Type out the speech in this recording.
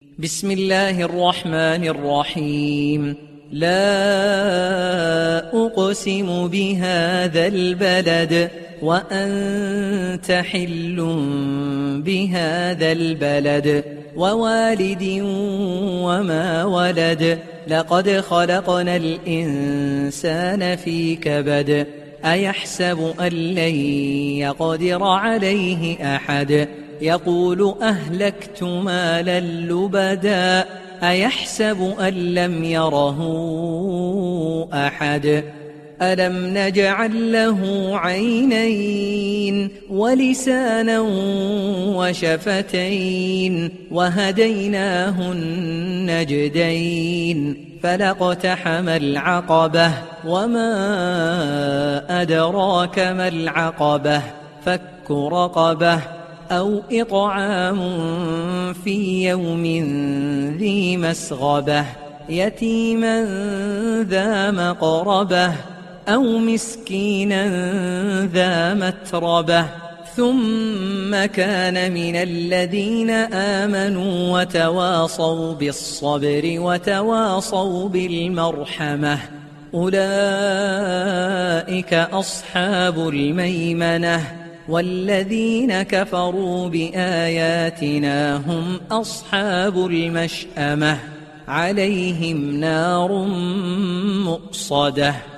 بسم الله الرحمن الرحيم. لا أقسم بهذا البلد وأنت حل بهذا البلد ووالد وما ولد لقد خلقنا الإنسان في كبد أيحسب أن لن يقدر عليه أحد يقول أهلكت مالا لبدا أيحسب أن لم يره أحد ألم نجعل له عينين ولسانا وشفتين وهديناه النجدين فلاقتحم العقبة وما أدراك ما العقبة فك رقبة أو إطعام في يوم ذي مسغبة يتيما ذا مقربة أو مسكينا ذا متربة ثم كان من الذين آمنوا وتواصوا بالصبر وتواصوا بالمرحمة أولئك أصحاب الميمنة والذين كفروا بآياتنا هم أصحاب المشأمة عليهم نار مؤصدة.